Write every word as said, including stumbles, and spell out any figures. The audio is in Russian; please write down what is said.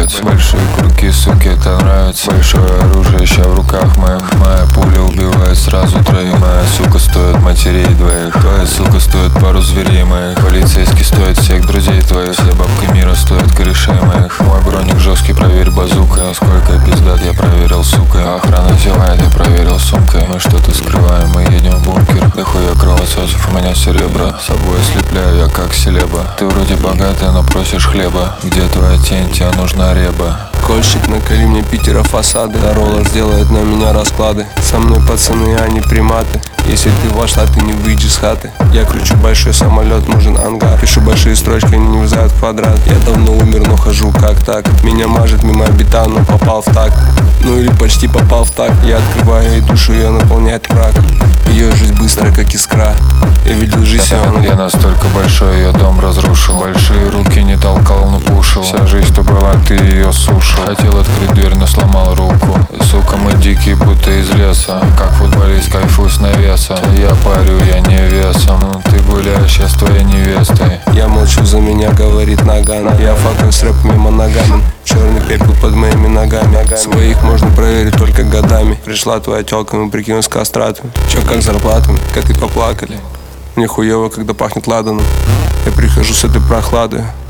нравится. Большие круги, суки, это нравится. Большое оружие ща в руках моих. Моя пуля убивает сразу троих. Моя сука стоит матерей двоих. Твоя сука стоит пару зверей моих. Полицейский стоит всех друзей твоих. Все бабки мира стоят корешей моих. Мой броник жесткий, проверь базукой. Насколько пиздат, я проверил, сука. Охрана зевает, я проверил сумкой. Мы что-то скрываем, мы едем в бункер. Да хуя кровососов, у меня все ребра. Собой ослепляю я как селеба. Ты вроде богатая, но просишь хлеба. Где твоя тень, тебе нужна реба. Кольщик, наколи мне Питера фасады. Да роллер сделает на меня расклады. Со мной пацаны, а не приматы. Если ты вошла, ты не выйдешь с хаты. Я кручу большой самолет, нужен ангар. Пишу большие строчки, они не влезают в квадрат. Я давно умер, но хожу как так. Меня мажет мимо бита, но попал в такт. Ну или почти попал в такт. Я открываю ей душу, ее наполняет мрак. Ее жизнь быстрая, как искра. Я видел жизнь, я, я настолько большой, ее дом разрушил. Большие руки не толкал, но пушил. Вся жизнь, что была, ты ее сушил. Хотел открыть дверь, но сломал руку. Сука, мы дикие, будто из леса. Как футболист, кайфую с навеса. Я парю, я не весом. Ну, ты гуляешь, я с твоей невестой. Я молчу, за меня говорит Наган. Я факаю с рэп мимо ногами. Черный пепел под моими ногами. Своих можно проверить только годами. Пришла твоя тёлка, мы прикинулись кастратом. Чё, как зарплатами? Коты поплакали. Мне хуёво, когда пахнет ладаном. Я прихожу с этой прохладой.